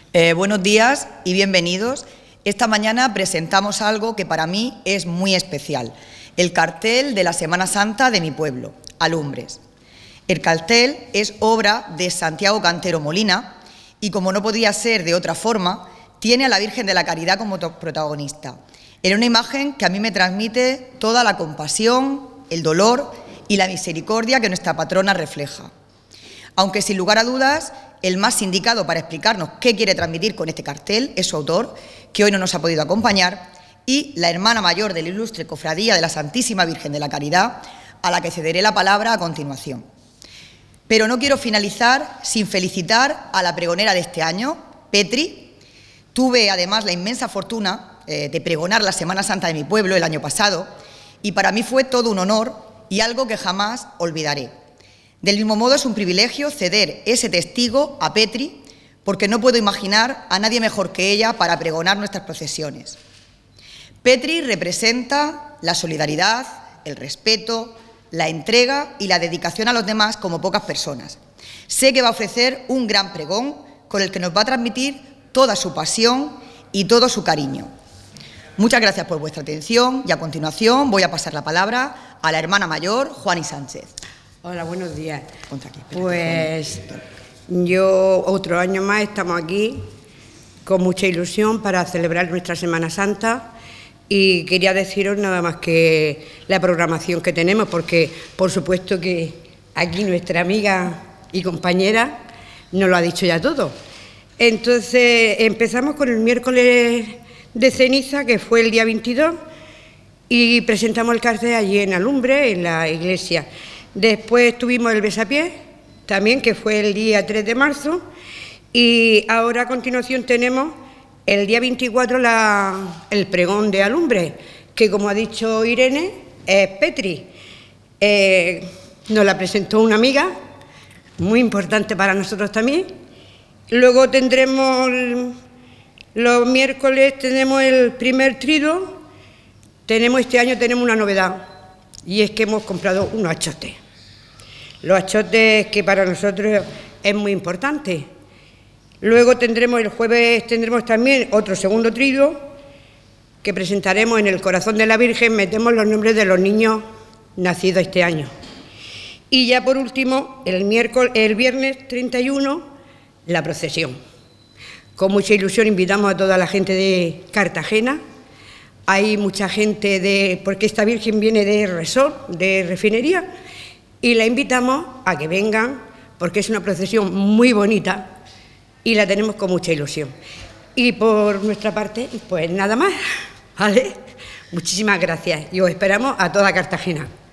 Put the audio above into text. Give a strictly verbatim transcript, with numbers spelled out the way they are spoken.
Eh, buenos días y bienvenidos. Esta mañana presentamos algo que para mí es muy especial, el cartel de la Semana Santa de mi pueblo, Alumbres. El cartel es obra de Santiago Cantero Molina y, como no podía ser de otra forma, tiene a la Virgen de la Caridad como protagonista. En una imagen que a mí me transmite toda la compasión, el dolor y la misericordia que nuestra patrona refleja. Aunque sin lugar a dudas, el más indicado para explicarnos qué quiere transmitir con este cartel es su autor, que hoy no nos ha podido acompañar, y la hermana mayor de la ilustre Cofradía de la Santísima Virgen de la Caridad, a la que cederé la palabra a continuación. Pero no quiero finalizar sin felicitar a la pregonera de este año, Petri. Tuve además la inmensa fortuna eh, de pregonar la Semana Santa de mi pueblo el año pasado, y para mí fue todo un honor y algo que jamás olvidaré. Del mismo modo, es un privilegio ceder ese testigo a Petri, porque no puedo imaginar a nadie mejor que ella para pregonar nuestras procesiones. Petri representa la solidaridad, el respeto, la entrega y la dedicación a los demás como pocas personas. Sé que va a ofrecer un gran pregón con el que nos va a transmitir toda su pasión y todo su cariño. Muchas gracias por vuestra atención y a continuación voy a pasar la palabra a la hermana mayor, Juani Sánchez. Hola, buenos días. Pues yo otro año más estamos aquí con mucha ilusión para celebrar nuestra Semana Santa y quería deciros nada más que la programación que tenemos, porque por supuesto que aquí nuestra amiga y compañera nos lo ha dicho ya todo. Entonces empezamos con el miércoles de ceniza, que fue el día veintidós, y presentamos el cartel allí en Alumbres, en la iglesia. Después tuvimos el besapiés, también, que fue el día tres de marzo, y ahora a continuación tenemos el día veinticuatro la, el pregón de Alumbres, que, como ha dicho Irene, es Petri. Eh, nos la presentó una amiga, muy importante para nosotros también. Luego tendremos, los miércoles tenemos el primer trido. Tenemos este año tenemos una novedad, y es que hemos comprado unos achotes. Los achotes, que para nosotros es muy importante. Luego tendremos el jueves tendremos también otro segundo trido que presentaremos en el corazón de la Virgen. Metemos los nombres de los niños nacidos este año. Y ya por último, el miércoles, el viernes treinta y uno, la procesión. Con mucha ilusión invitamos a toda la gente de Cartagena. Hay mucha gente de, porque esta Virgen viene de Resort, de refinería, y la invitamos a que vengan, porque es una procesión muy bonita y la tenemos con mucha ilusión. Y por nuestra parte, pues nada más, ¿vale? Muchísimas gracias y os esperamos a toda Cartagena.